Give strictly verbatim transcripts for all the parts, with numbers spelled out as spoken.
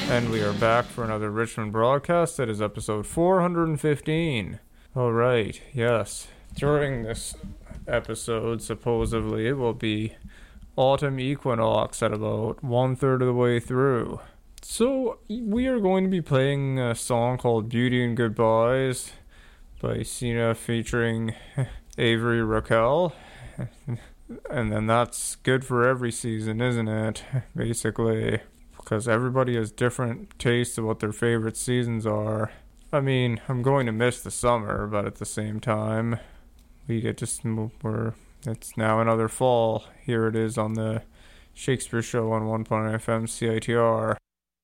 And we are back for another Richmond broadcast. That is episode four hundred fifteen. Alright, yes. During this episode, supposedly, it will be autumn equinox at about one-third of the way through. So, we are going to be playing a song called Beauty and Goodbyes by Sina featuring Avery Raquel. And then that's good for every season, isn't it? Basically. Because everybody has different tastes of what their favorite seasons are. I mean, I'm going to miss the summer, but at the same time, we get to, we're, it's now another fall. Here it is on the Shakespeare Show on one point nine F M C I T R.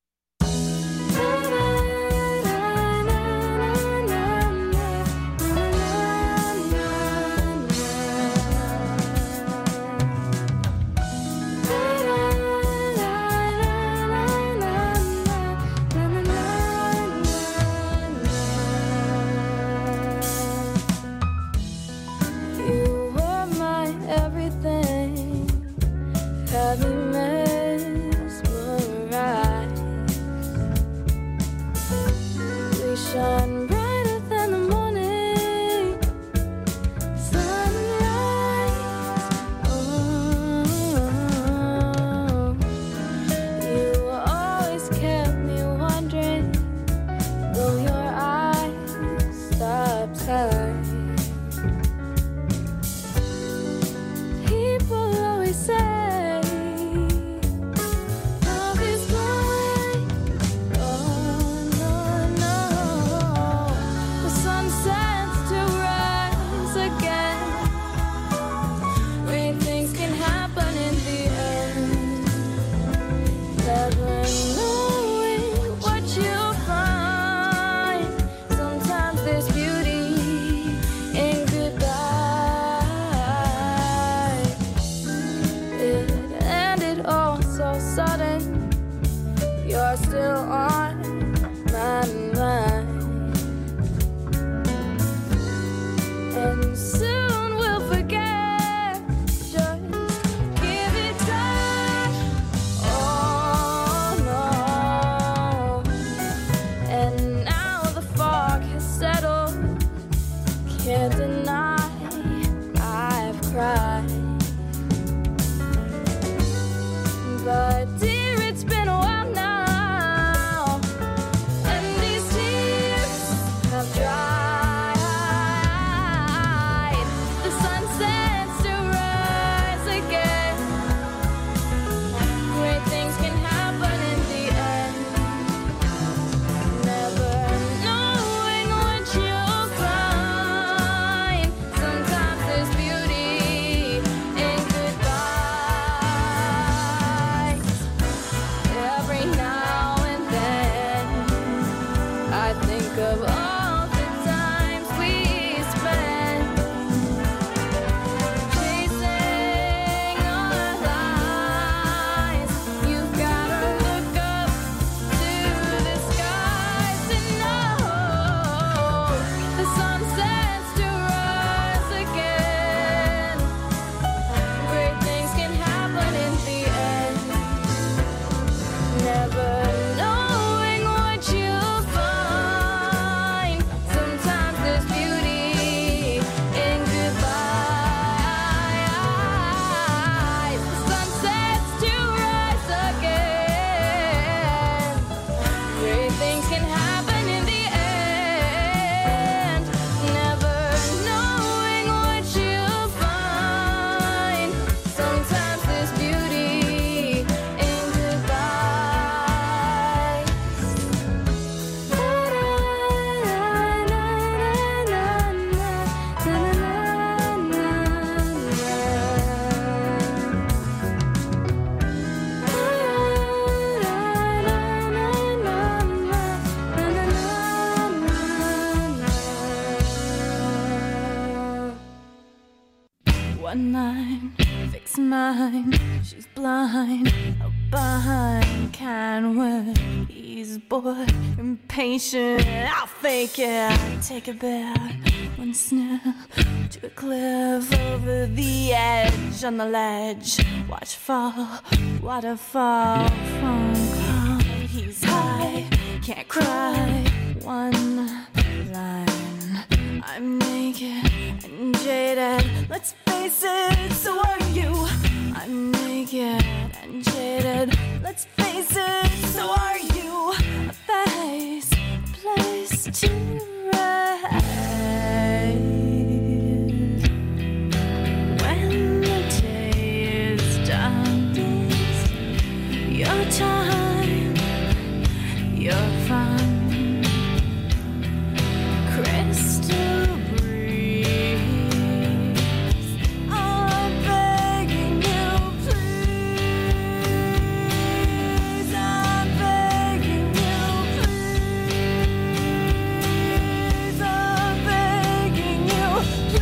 One line, fix mine, she's blind, out behind, kind word, he's bored, impatient, I'll fake it, take a bet, one sniff, to a cliff, over the edge, on the ledge, watch fall, waterfall, phone call, he's high. let's face it, so are you. I'm naked and jaded, let's face it, so are you. A face, a place to rest. When the day is done, your time, your fun, crystal breeze. I'm begging you, please. I'm begging you, please. I'm begging you,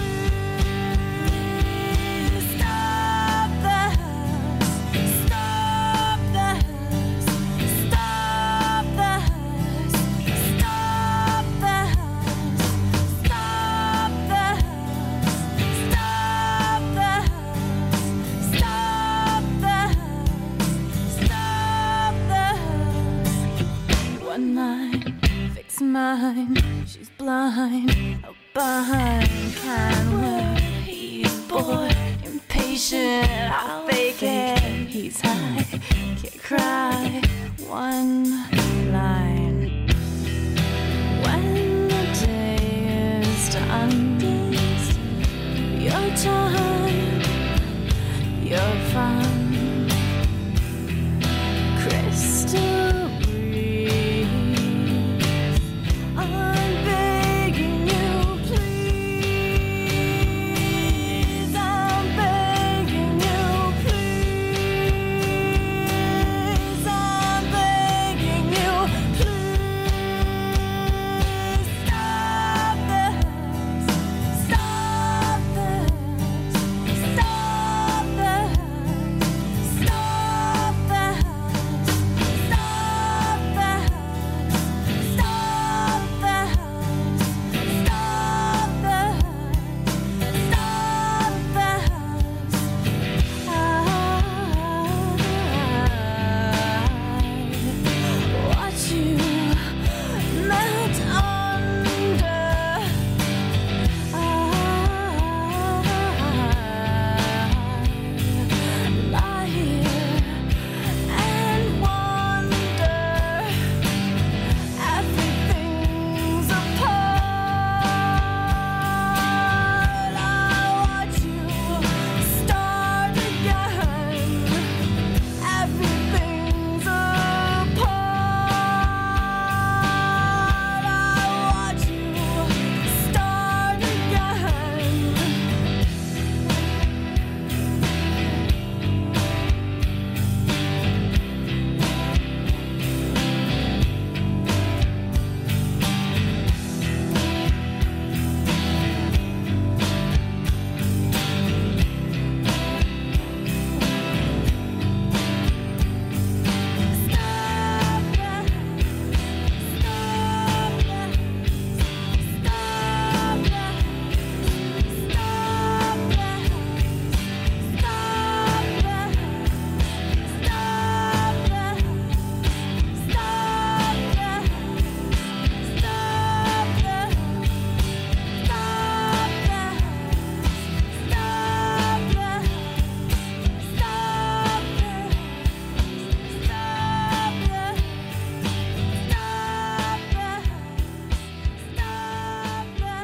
please. Stop this. Stop this. Stop this. Stop this. Stop this. Stop this. Stop this. Stop this. One line, fix mine. She's blind. Out behind can wait. He's bored, impatient. I'll fake it. He's high, can't cry. One line. When the day is done, your time, your fun, crystal breeze. I'm begging you, please. I'm begging you, please. I'm begging you, please. Stop this. Stop this. Stop this. Stop this. Stop this. Stop this. Stop this. Stop this. I watch you melt under. I lie here and wonder. Everything's apart. I watch you start again. Everything's apart. I watch you start again. Stop that. Stop that. Stop that. Stop that. Stop that. Stop that. Stop that. Stop that. Stop that. Stop that. Stop that. Stop that. Stop that. Stop that.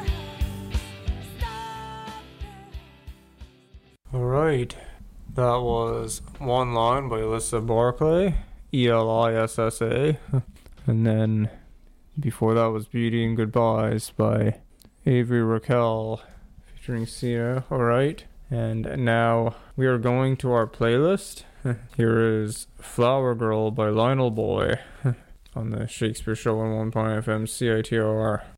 Stop that. Alright, that was One Line by Elissa Barclay, E L I S S A. And then before that was Beauty and Goodbyes by Avery Raquel featuring Sia. Alright, and now we are going to our playlist. Here is Flower Girl by Lionel Boy on the Shakespeare Show on one point F M C I T O R.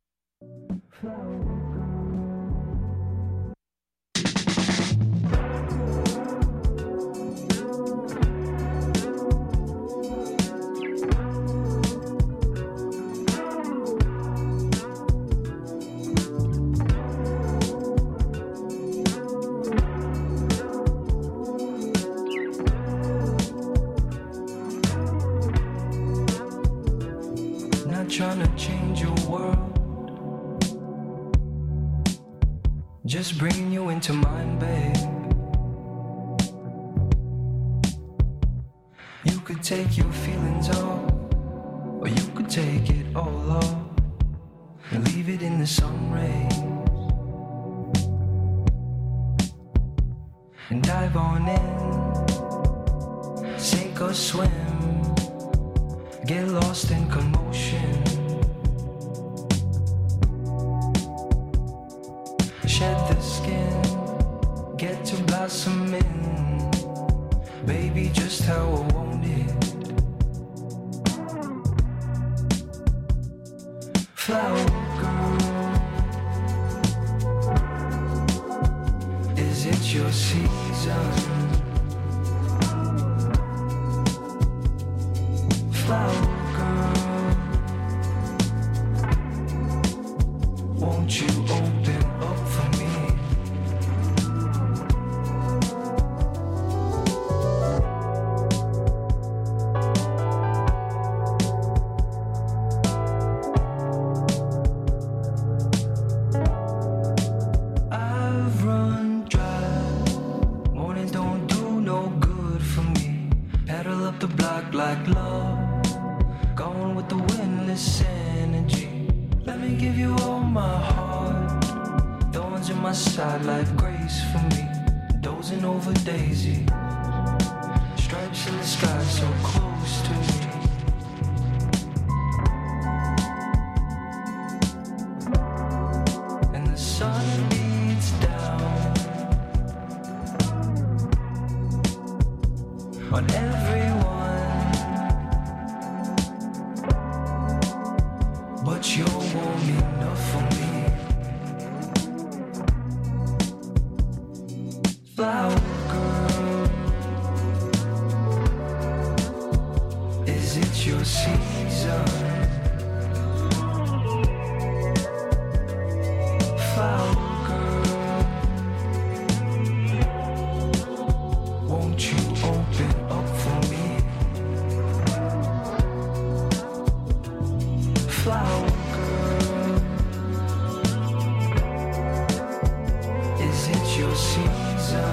Not trying to change your world, just bringing you into mine, babe. You could take your feelings off, or you could take it all off and leave it in the sun rays and dive on in, sink or swim, get lost in commotion, shed the skin, get to blossoming, baby, just how I want it. Flower girl, is it your season? Flower girl, won't you open up for me? I've run dry, morning don't do no good for me. Pedal up the block like love, gone with the windless energy. Let me give you all my heart, thorns in my side like grace for me. Dozing over daisy, stripes in the sky so close to me. And the sun beats down on everyone, but you're warm enough for me. Flower girl, is it your season? Flower girl, won't you open up for me? Flower girl, is it your season?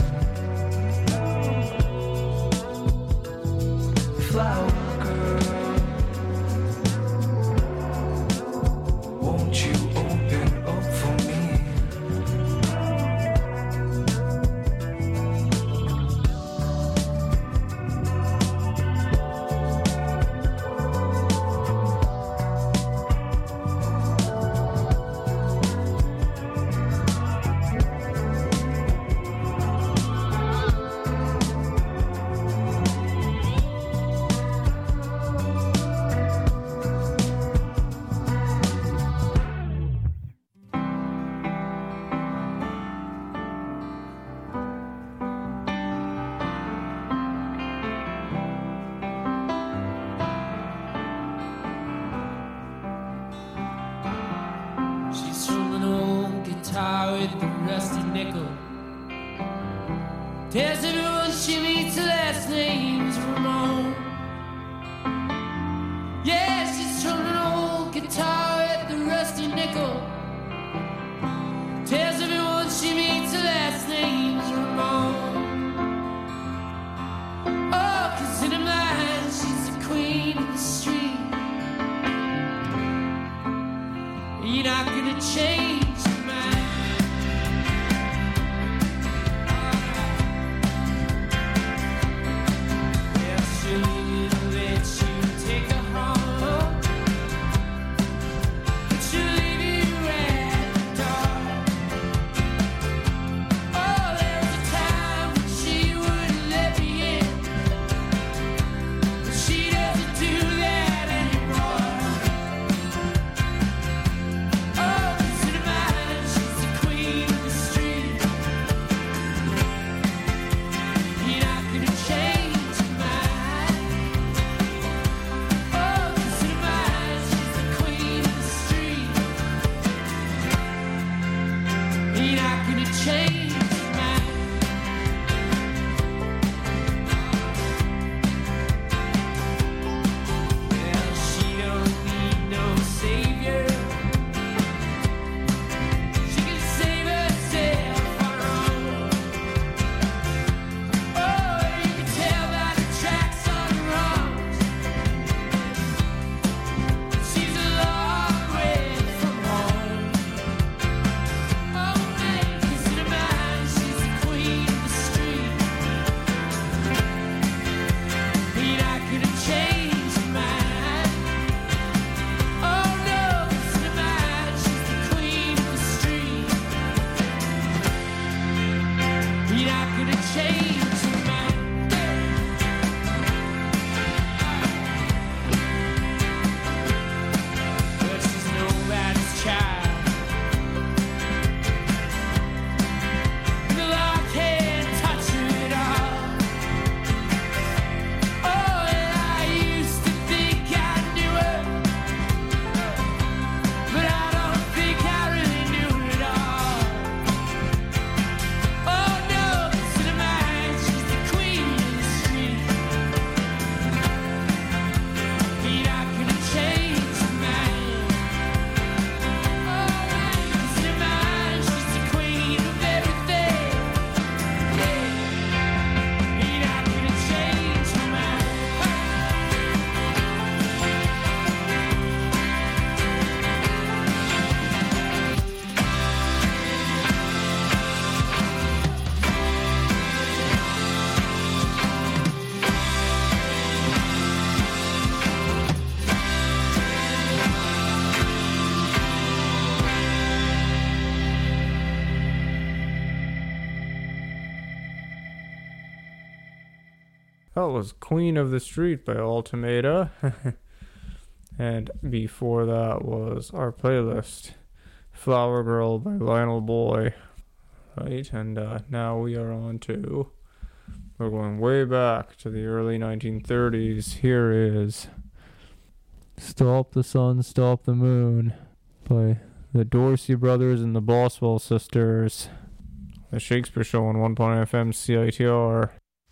Flower girl, won't you open up for me? She's from an old guitar with a rusty nickel. Tells everyone she meets her last name's Ramon. Yeah, she's from an old guitar with a rusty nickel. Tells everyone she meets her last name's Ramon. Oh, 'cause in her mind she's the queen of the street. You're not gonna change your mind. that was Queen of the Street by Ultimata. And before that was our playlist, Flower Girl by Lionel Boy. Right, and uh, now we are on to, we're going way back to the early nineteen thirties. Here is Stop the Sun, Stop the Moon by the Dorsey Brothers and the Boswell Sisters. The Shakespeare Show on one point F M C I T R.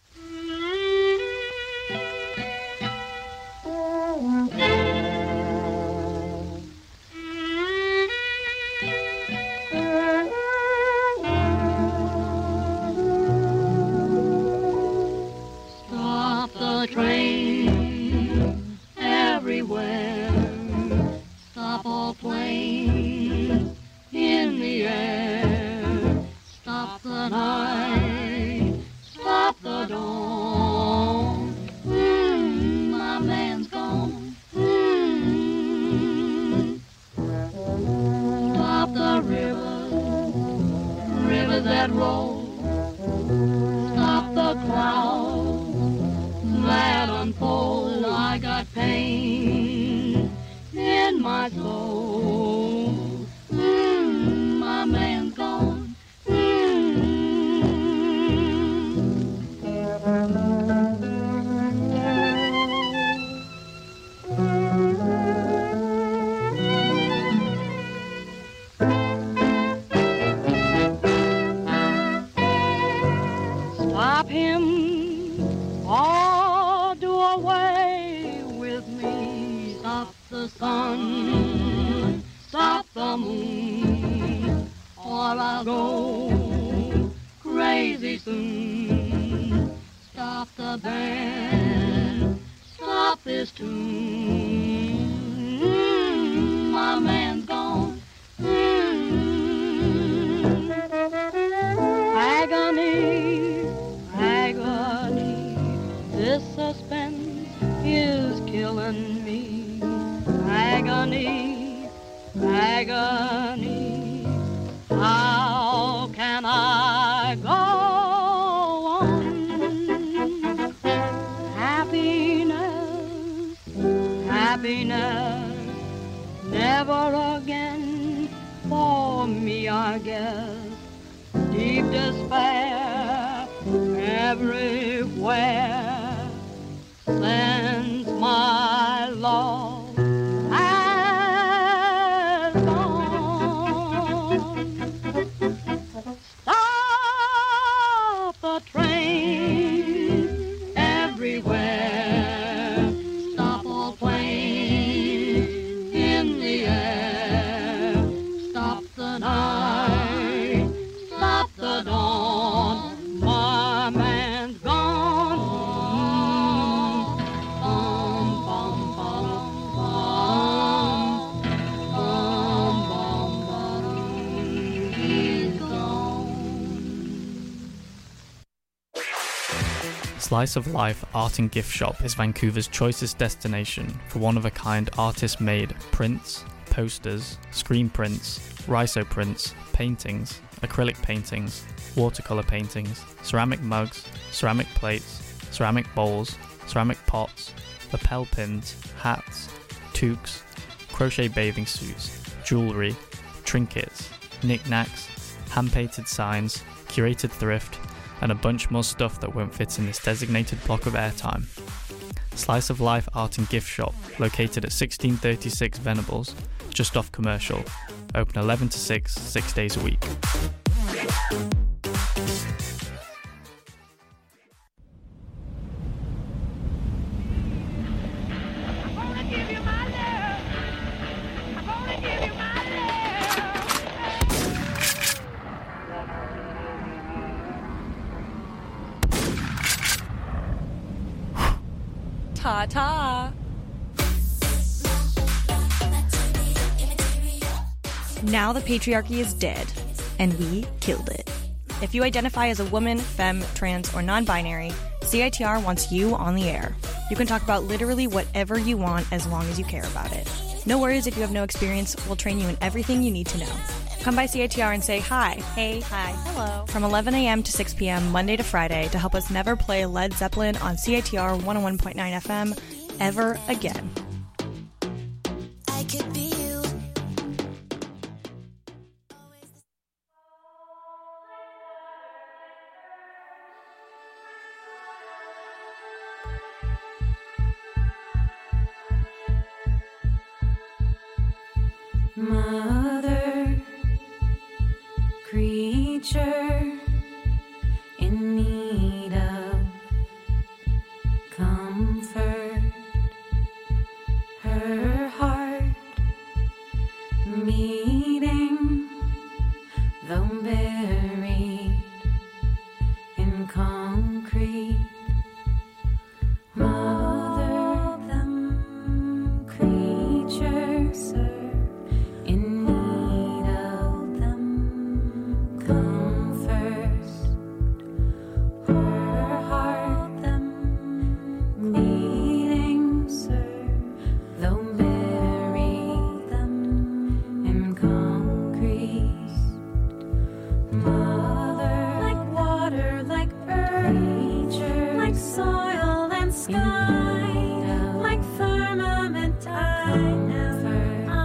Slice of Life Art and Gift Shop is Vancouver's choicest destination for one-of-a-kind artist-made prints, posters, screen prints, rhizo prints, paintings, acrylic paintings, watercolour paintings, ceramic mugs, ceramic plates, ceramic bowls, ceramic pots, lapel pins, hats, toques, crochet bathing suits, jewellery, trinkets, knickknacks, hand-painted signs, curated thrift, and a bunch more stuff that won't fit in this designated block of airtime. Slice of Life Art and Gift Shop, located at sixteen thirty-six Venables, just off Commercial, open eleven to six, six days a week. Ta-ta! Now the patriarchy is dead, and we killed it. If you identify as a woman, femme, trans, or non-binary, C I T R wants you on the air. You can talk about literally whatever you want as long as you care about it. No worries if you have no experience, we'll train you in everything you need to know. Come by C A T R and say hi. Hey, hi, hello. From eleven a.m. to six p.m. Monday to Friday to help us never play Led Zeppelin on C A T R one oh one point nine F M ever again. I could be you. Mother, creature in need of comfort, her heart beating, though buried in concrete. Mother, them creatures in need of them come first. Her heart them beating, sir, though bury them in concrete. Mother, like water, like earth, nature, like soil and sky, like firmament, I never.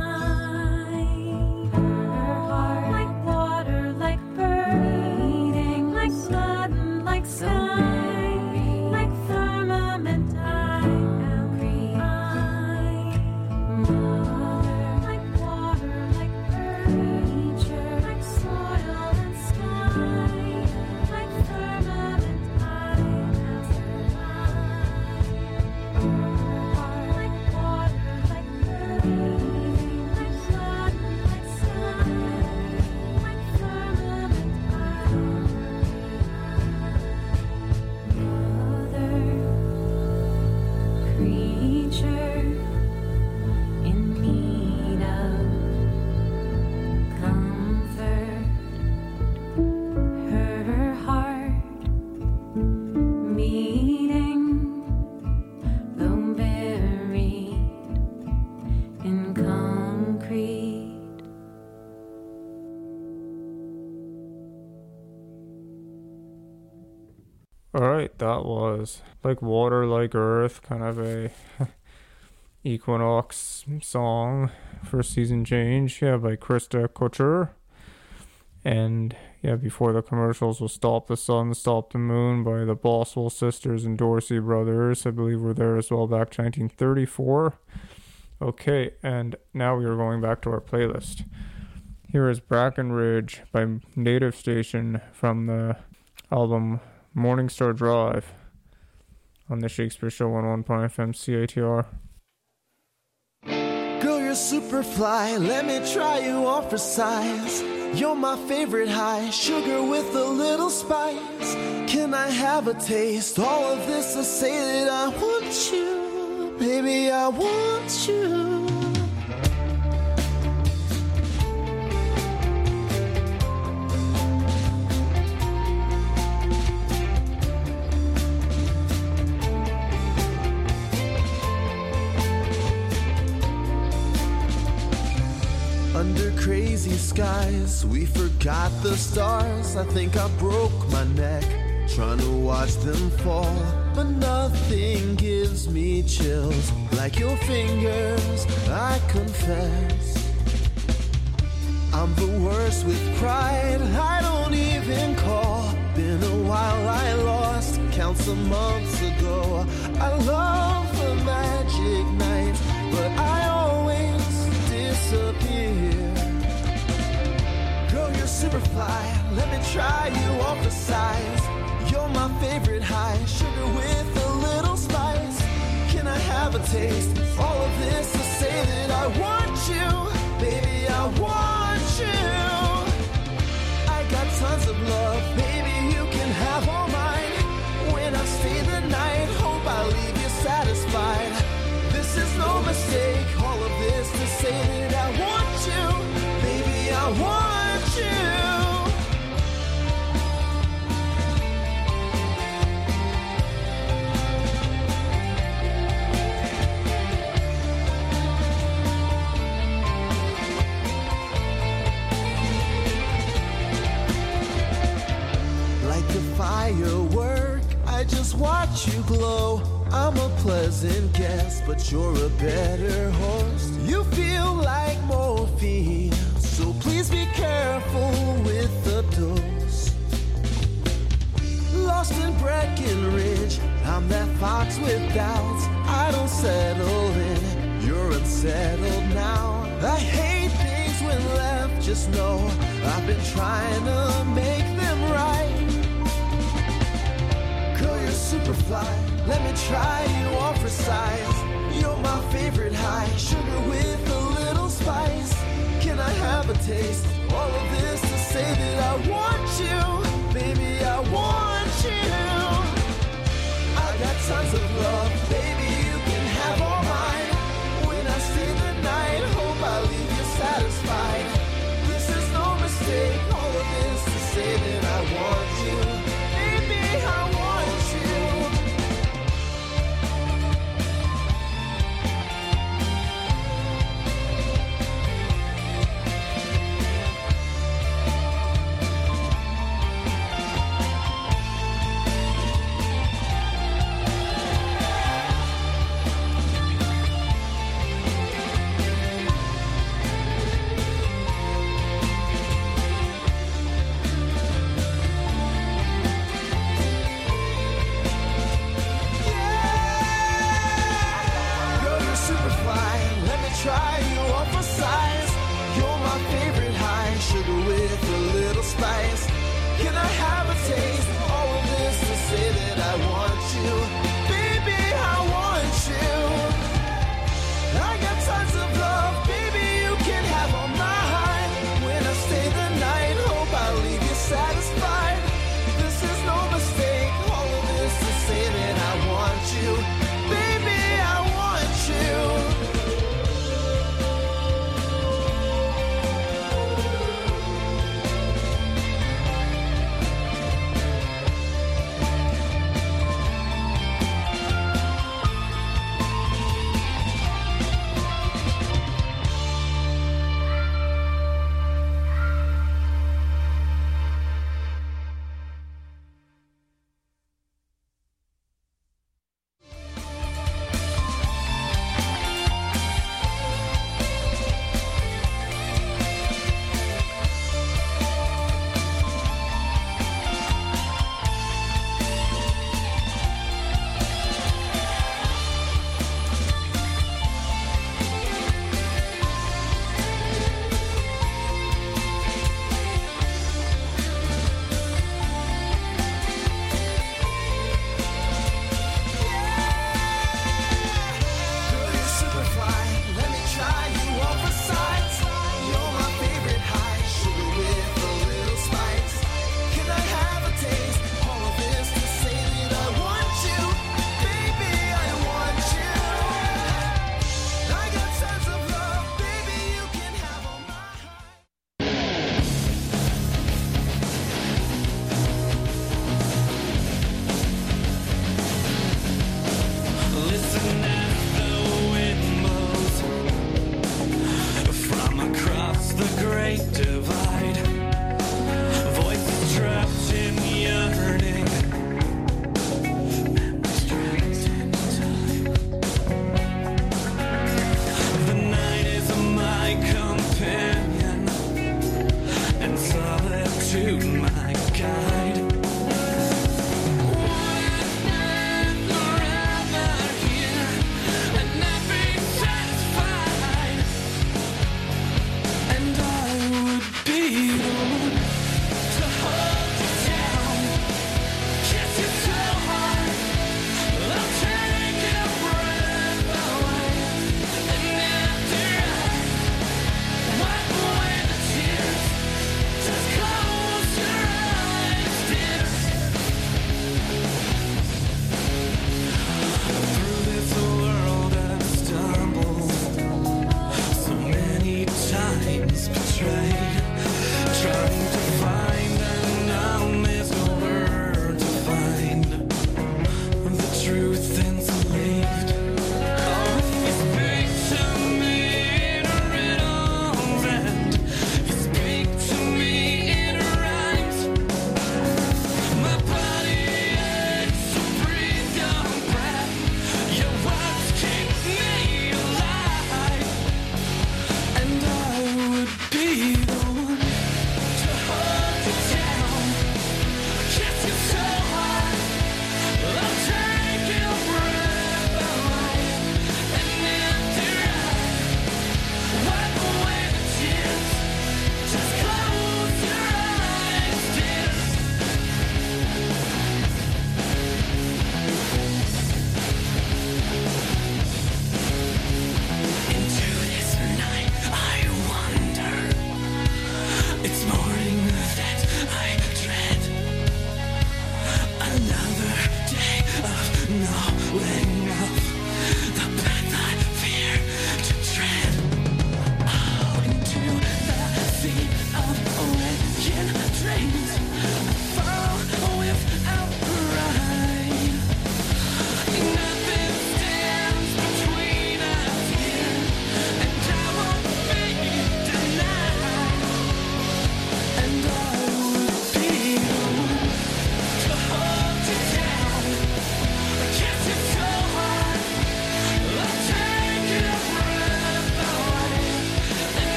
Like water, like bird, beating, like blood, and like sky, like firmament, I am I. Mother, like water, like bird, nature, like soil and sky, like firmament, I am I. Like water, like bird, beating, like blood, and like sky. Creature in need of comfort, her heart beating, though buried in concrete. Alright, that was Like Water, Like Earth, kind of a Equinox song for Season Change, yeah, by Krista Couture. And yeah, before the commercials was Stop the Sun, Stop the Moon by the Boswell Sisters and Dorsey Brothers. I believe were there as well back to nineteen thirty-four. Okay, and now we are going back to our playlist. Here is Brackenridge by Native Station from the album Morningstar Drive on the Shakespeare Show on one point F M C A T R. Girl, you're super fly, let me try you on for size. You're my favorite high, sugar with a little spice. Can I have a taste? All of this to say that I want you, baby, I want you. Under crazy skies, we forgot the stars. I think I broke my neck trying to watch them fall. But nothing gives me chills like your fingers, I confess. I'm the worst with pride, I don't even call. Been a while, I lost count some months ago. I love the magic night, but I always disappear. Girl, you're super fly, let me try you on for size. You're my favorite high, sugar with a little spice. Can I have a taste? All of this to say that I want you, baby, I want you. I got tons of love, baby, you can have all mine. When I stay the night, hope I leave you satisfied. This is no mistake, all of this to say that I want you, baby, I want you. watch you glow. I'm a pleasant guest, but you're a better host. You feel like morphine, so please be careful with the dose. Lost in Breckenridge, I'm that fox with doubts. I don't settle in, you're unsettled now. I hate things when left, just know I've been trying to make them right. Girl, you're super fly, let me try you on for size. You're my favorite high, sugar with a little spice. Can I have a taste? All of this to say that I want you, baby, I want you. I got tons of love, baby, you can have all mine. When I stay the night, hope I leave you satisfied. This is no mistake, all of this to say that I want you, baby, I want you.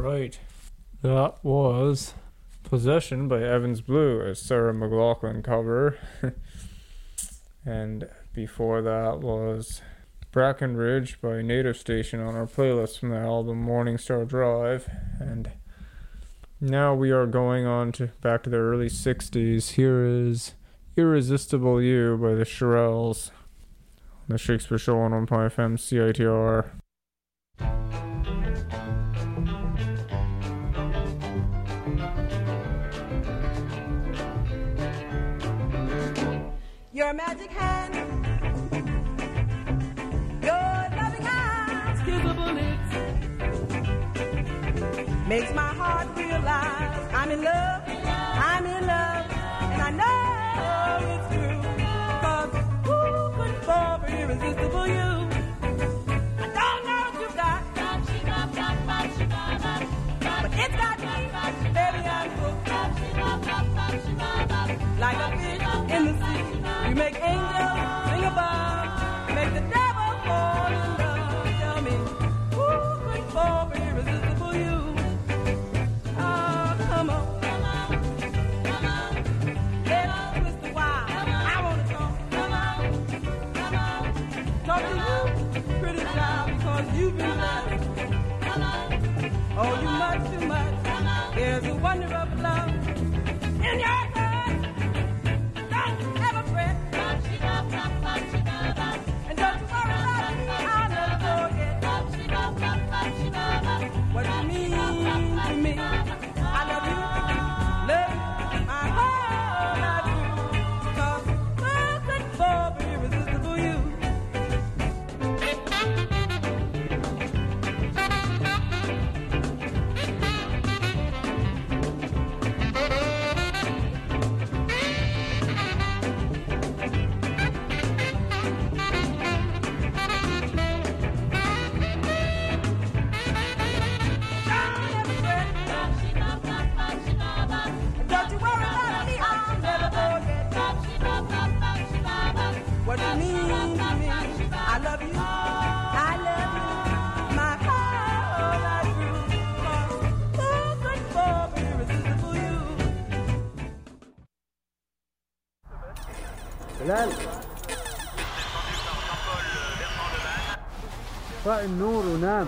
Alright. That was Possession by Evans Blue, a Sarah McLachlan cover. And before that was Brackenridge by Native Station on our playlist from the album Morningstar Drive. And now we are going on to back to the early sixties. Here is Irresistible You by the Shirelles. The Shakespeare Show on one point F M C I T R. Your magic hand, your loving eyes, kissable lips, makes my heart realize I'm in love, I'm in love, and I know it's true, 'cause who could fall for irresistible you? I don't know what you got, but it's got me, baby, I'm hooked, like a fish in the sea. You make angels sing above, make the devil fall in love. Tell me, who could fall for irresistible you? Oh, come on, come on, come on. Let's twist the wild. I wanna talk, come on, come on. Talk to you, pretty child, because you've been blessed. Come on. Oh, you much too much. There's a wonder of love in your heart. And don't you worry about me, I'll never forget what you mean to me. I love you, love you, my whole life through, 'cause who could fall for irresistible you? What you mean to me, I love you, I love you, my whole life through, 'cause who could fall for irresistible you? بلال طفئ النور ونام.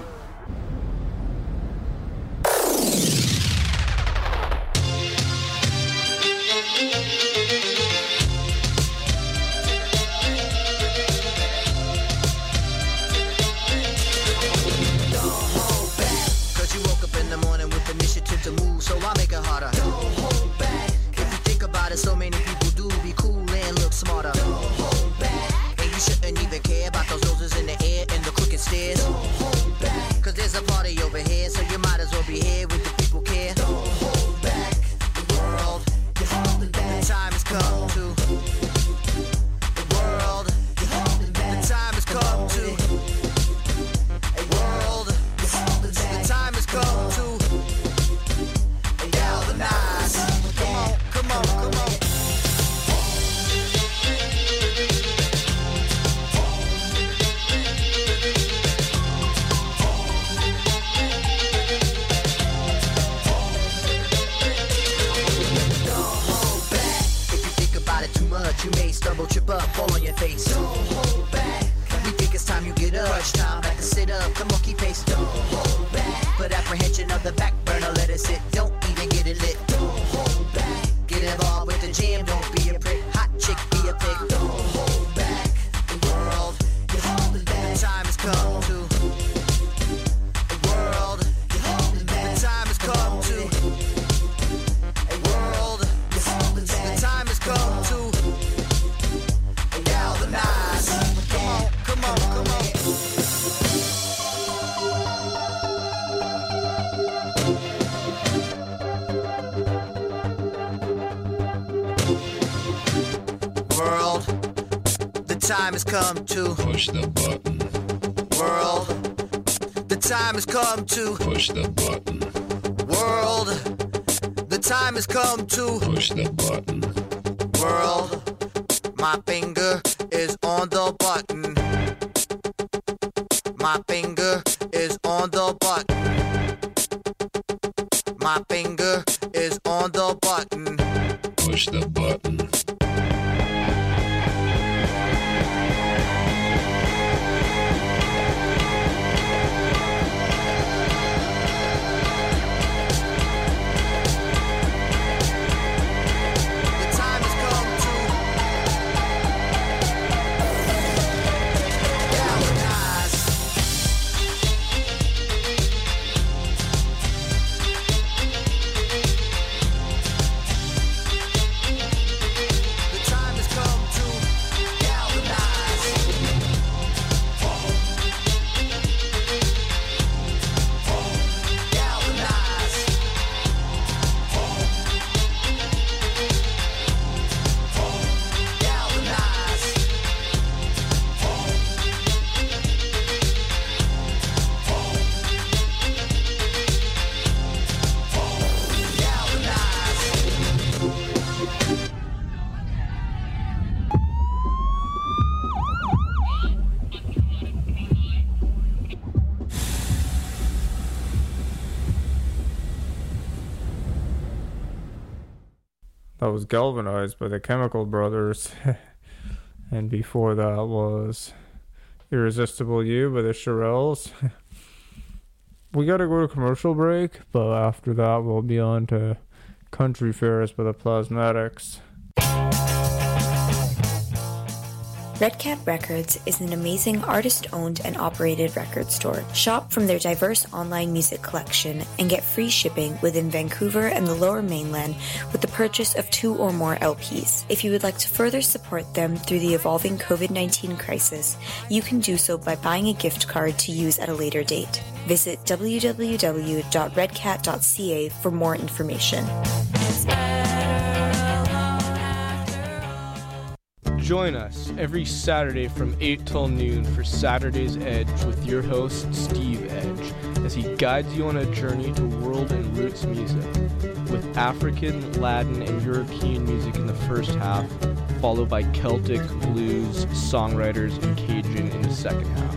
To move, so I make it harder. Don't hold back. If you think about it, so many people do be cool and look smarter. Don't hold back. And you shouldn't even care about those roses in the air and the crooked stairs. Don't hold back. 'Cause there's a party over here, so you might as well be here with the people care. Don't hold back. The world, you're holding back. The time has come to. The world, you're holding back. The time has come to. A world, you're holding back. The time has come to. Come on, come on, come on. Don't hold back. If you think about it too much, you may stumble, trip up, fall on your face. Don't hold back. We think it's time you get up. Crunch time, back to sit up. Come on, keep pace. Don't hold back. Put apprehension of the back burner, let it sit. Don't even get it lit. Don't hold back. Get involved with the jam, don't be a prick. Hot chick, be a pig. Don't hold back. The world, you're holding back. The time has come to. The world, you're holding back. The time has come to. A world, you're holding back. The time has come to. Galvanize. Come on, come on, come on. World, the time has come to push the button. World, the time has come to push the button. World, the time has come to push the button. World, my finger is on the button. My finger is on the button. My finger is on the button. Push the button. That was Galvanized by the Chemical Brothers. And before that was Irresistible You by the Shirelles. We gotta go to commercial break, but after that we'll be on to Country Fairs by the Plasmatics. Red Cat Records is an amazing artist-owned and operated record store. Shop from their diverse online music collection and get free shipping within Vancouver and the Lower Mainland with the purchase of two or more L Ps. If you would like to further support them through the evolving covid nineteen crisis, you can do so by buying a gift card to use at a later date. Visit w w w dot red cat dot c a for more information. Join us every Saturday from eight till noon for Saturday's Edge with your host, Steve Edge, as he guides you on a journey to world and roots music, with African, Latin, and European music in the first half, followed by Celtic, blues, songwriters, and Cajun in the second half.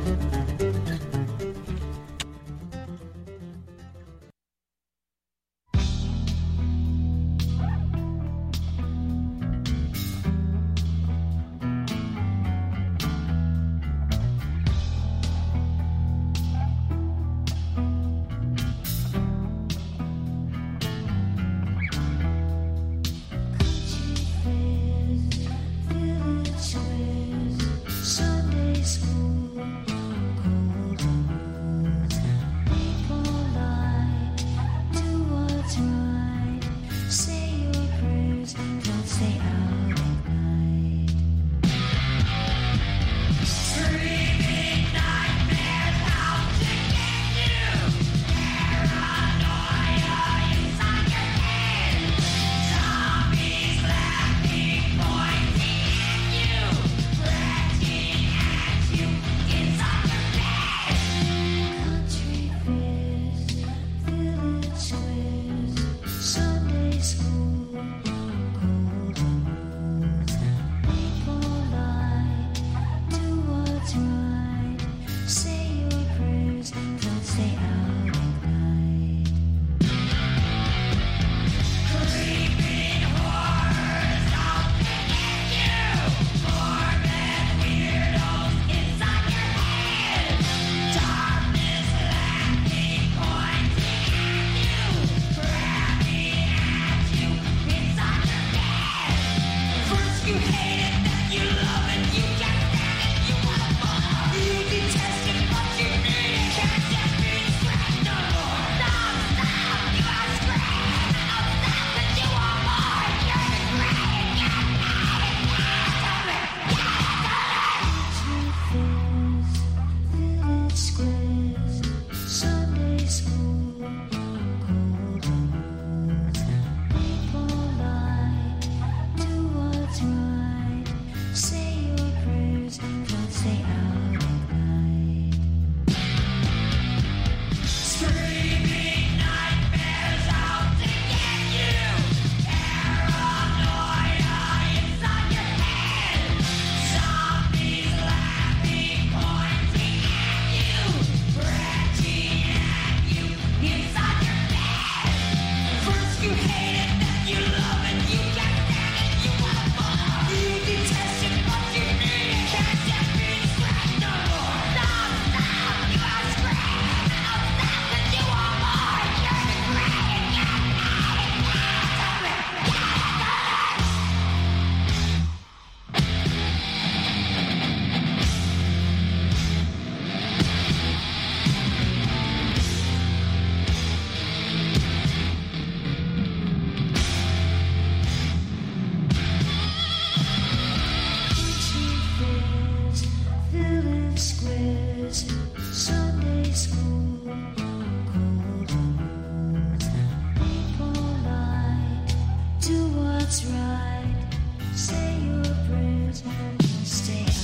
to Sunday school. Cold words, polite, do what's right, say your prayers and stay out.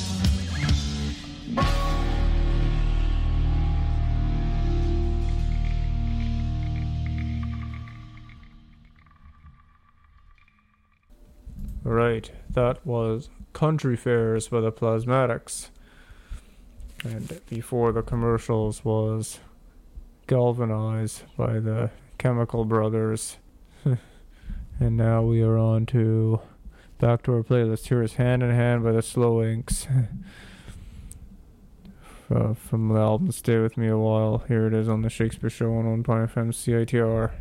Right, that was Country Fairs by the Plasmatics. And before the commercials was Galvanize by the Chemical Brothers. And now we are on to back to our playlist. Here is Hand in Hand by the Slow Inks. uh, from the album Stay With Me a While. Here it is on the Shakespeare Show on one point nine F M C I T R.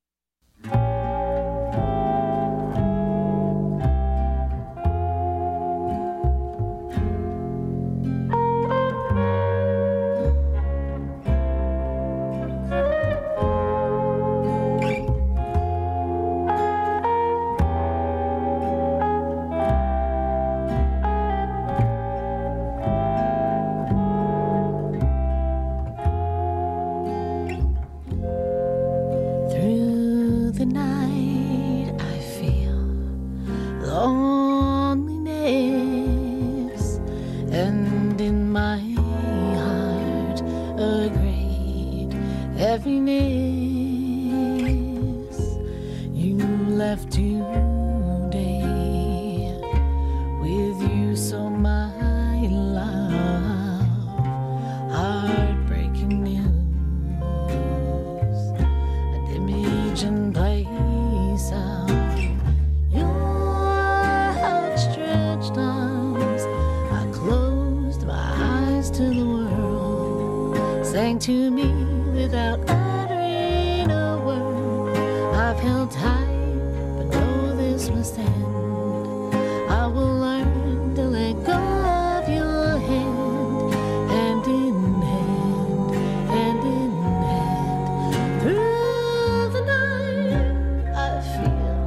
To me without uttering a word, I've held tight, but know this must end. I will learn to let go of your hand, hand in hand, hand in hand. Through the night, I feel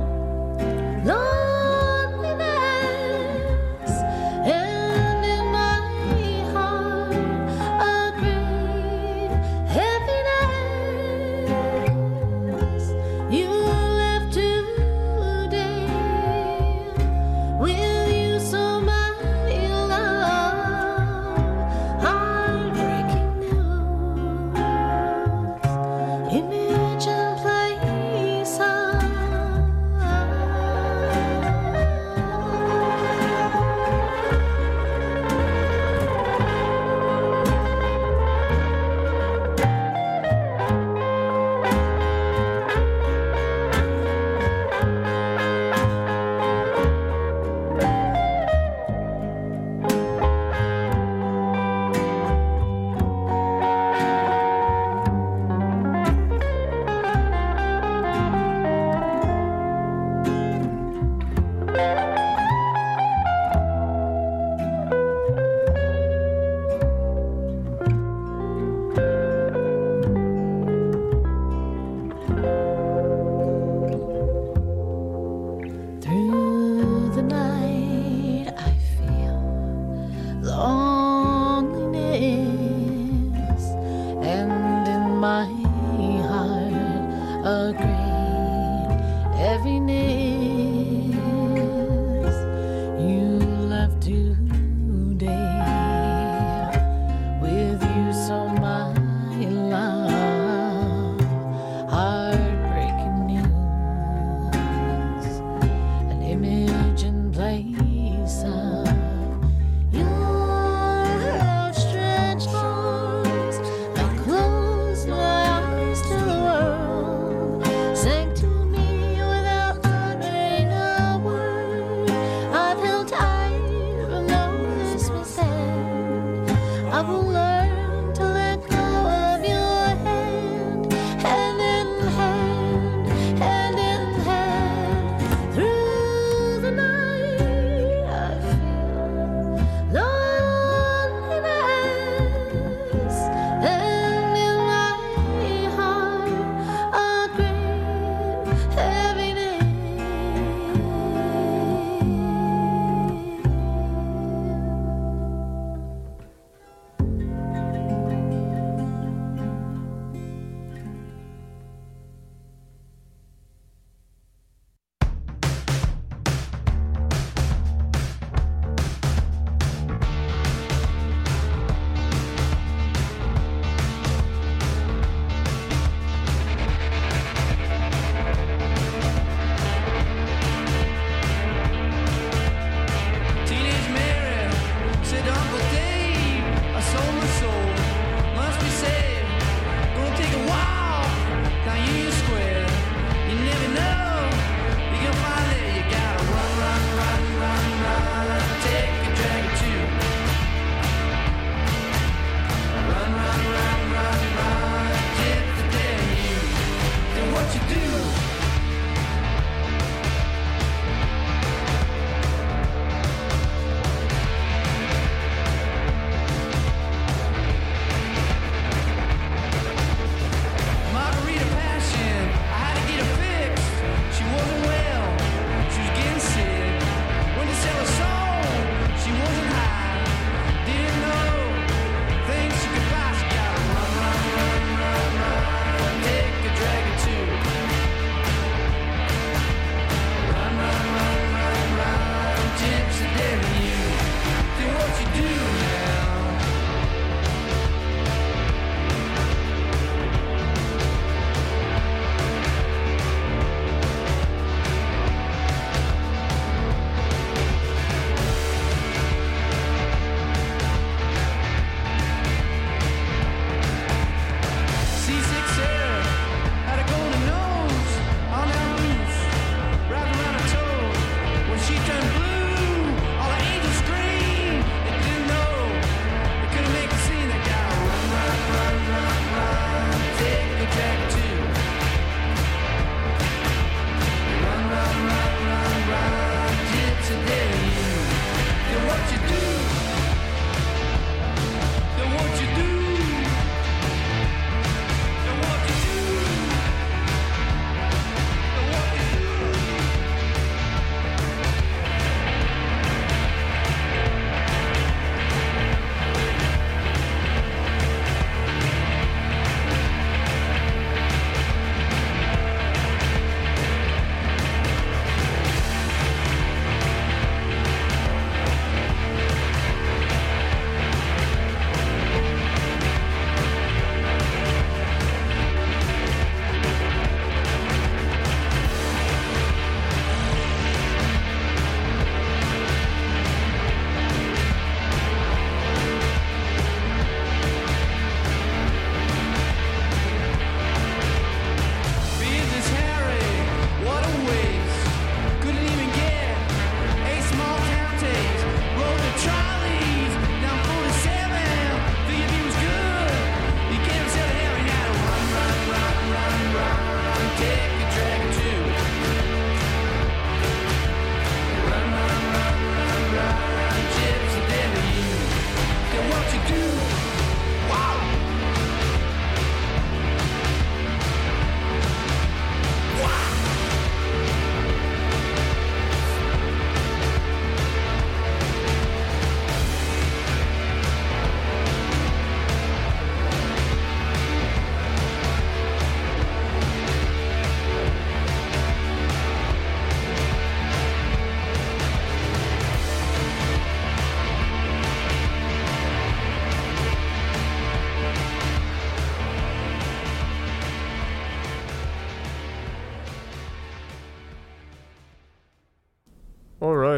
loneliness, and in my heart, a great heaviness. You left today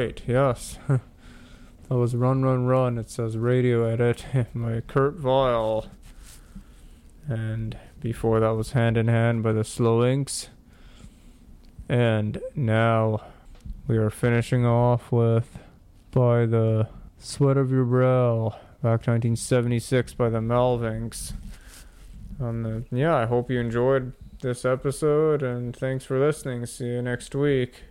right, yes. That was Run Run Run. It says radio edit by Kurt Vile. And before that was Hand in Hand by the Slow Inks. And now we are finishing off with By the Sweat of Your Brow, back nineteen seventy-six by the Malvinks. Um, the, yeah, I hope you enjoyed this episode, and thanks for listening. See you next week.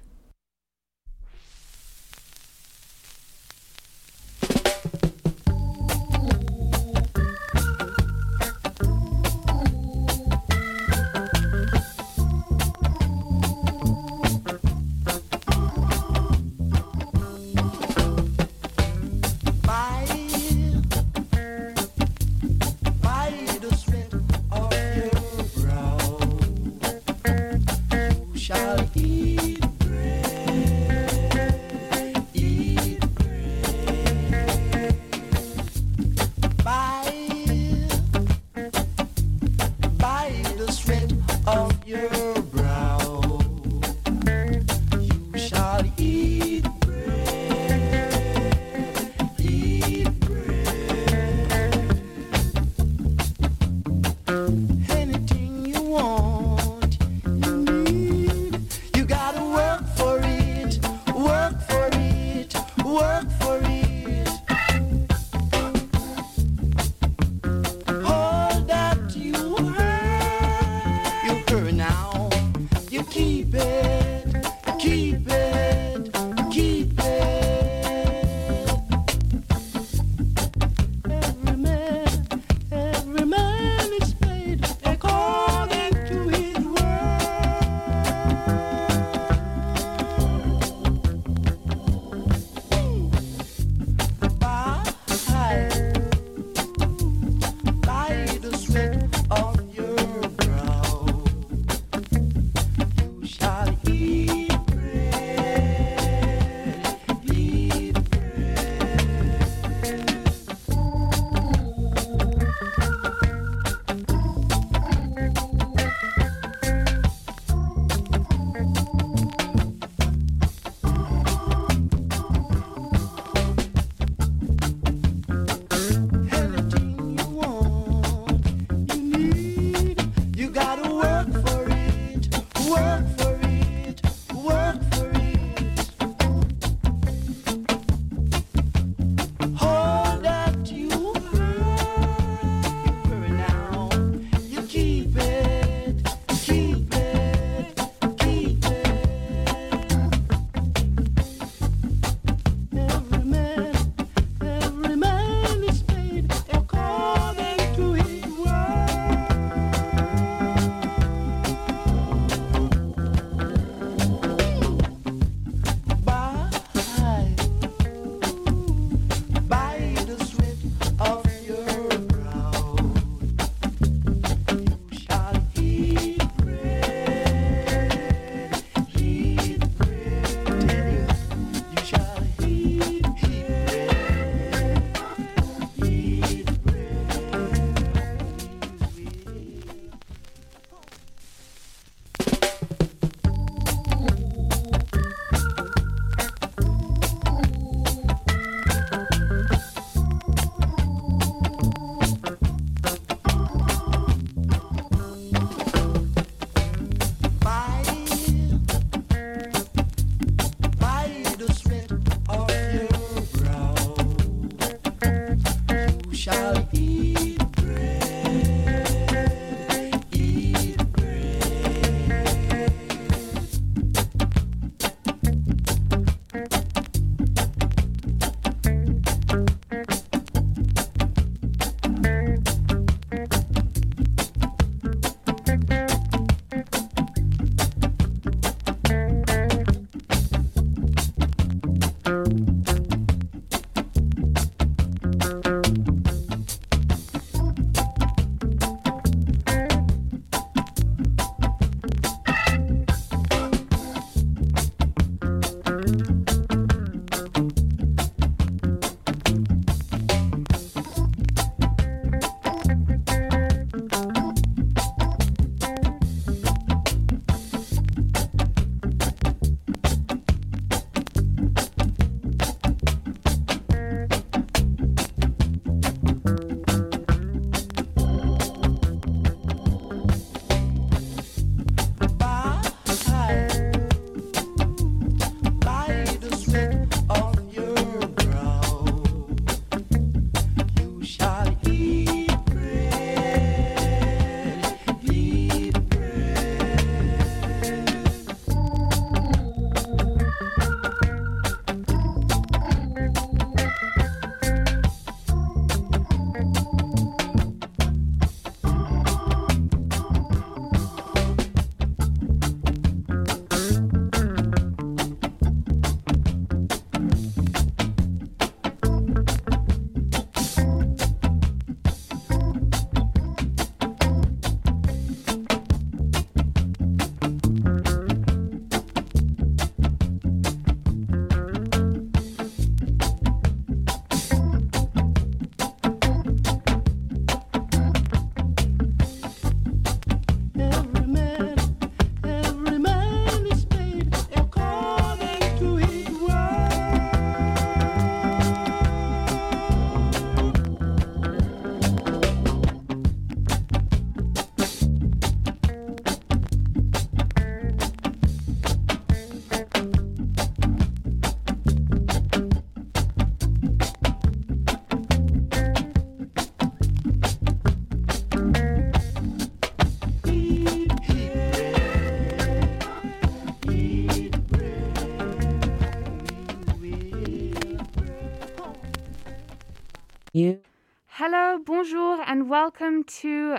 You. Hello, bonjour, and welcome to